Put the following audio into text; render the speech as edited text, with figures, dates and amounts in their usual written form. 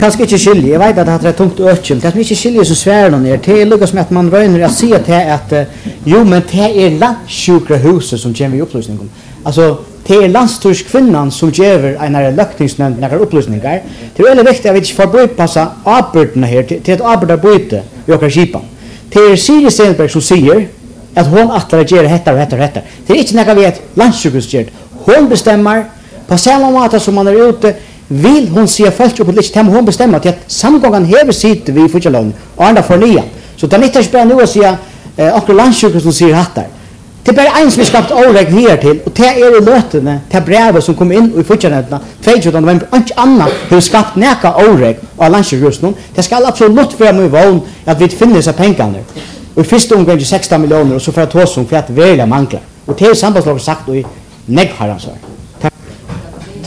kanske inte skiljer. Jag vet att det är tungt öken. Det som inte skiljer så svär någon är. Det är lika som att man röner att se att jo, men det är landssjukhuset som kommer i upplysning om. Alltså, det är landstyrskvinnan som ger en lökningsnämnd några upplysningar. Det är väldigt viktigt att vi inte får bypassa avbrytna här till ett avbrytarbyte i åka skipan. Det är Siri Stenberg som säger att hon attlar ger detta och detta och detta. Det är inte något vi ett landssjukhus gör. Hon bestämmer på samma måte som man är ute. Vill hon se folk upp på lite hem hon bestämmer till att samgången häver sitter vi fortsätter och andra för nya. Så det är inte bara nu att säga och landssjukhus som säger hattar. Det är bara en som vi skapat åreg här till och det är i lötene till brevet som kom in och i fortsättningen 22 november och inte annat har skapat näka åreg av landssjukhusen. Det ska absolut vara med vån att vi finner dessa pengarna. Och i första omgången 16 miljoner och så för att ta som för att välja manglar. Och det är sambandslaget sagt och i negg har han sagt.